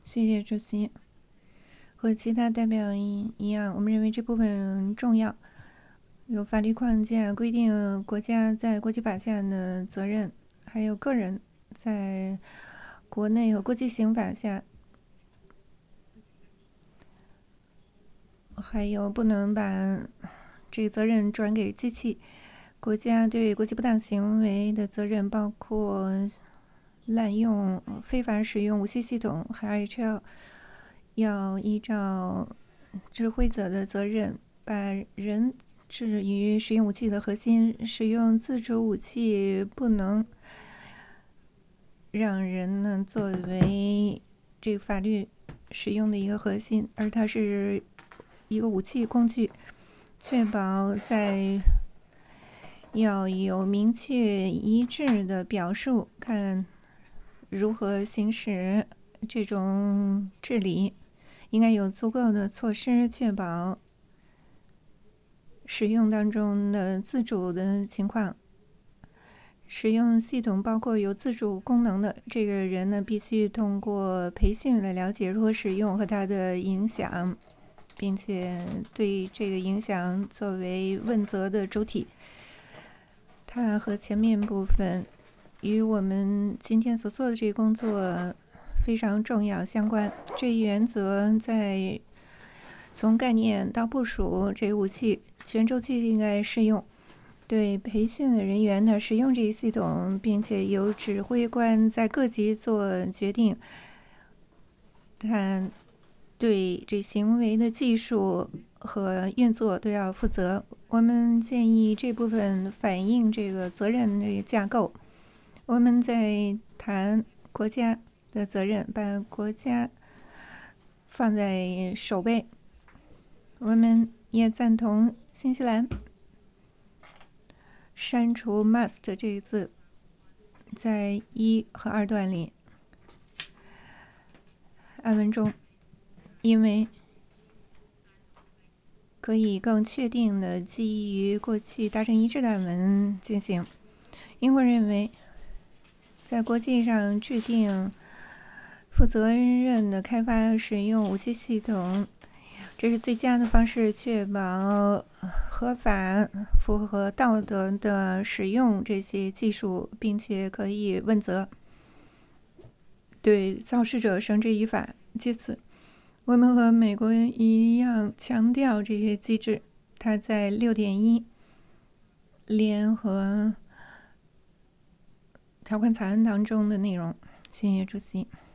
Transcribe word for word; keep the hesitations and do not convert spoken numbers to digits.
谢谢主席。和其他代表一一样，我们认为这部分重要。有法律框架规定国家在国际法下的责任，还有个人在国内和国际刑法下，还有不能把这个责任转给机器。国家对国际不当行为的责任包括滥用、非法使用武器系统，还要要依照这规则的责任，把人置于使用武器的核心。使用自主武器不能让人呢作为这个法律使用的一个核心，而它是一个武器工具，确保在要有明确一致的表述，看如何行使这种治理。应该有足够的措施确保使用当中的自主的情况。使用系统包括有自主功能的这个人呢，必须通过培训来了解如何使用和它的影响，并且对这个影响作为问责的主体。它和前面部分与我们今天所做的这个工作非常重要相关。这一原则在从概念到部署这个武器全周期应该适用。对培训的人员呢，使用这一系统，并且由指挥官在各级做决定。他对这行为的技术和运作都要负责。我们建议这部分反映这个责任的架构。我们在谈国家的责任，把国家放在首位。我们也赞同新西兰删除 must 这个字在一和二段里案文中，因为可以更确定的基于过去达成一致的案文进行。英国认为，在国际上制定负责任的开发使用武器系统，这是最佳的方式，确保合法、符合道德的使用这些技术，并且可以问责，对肇事者绳之以法。借此，我们和美国一样强调这些机制。它在六点一联合条款草案当中的内容。谢谢主席。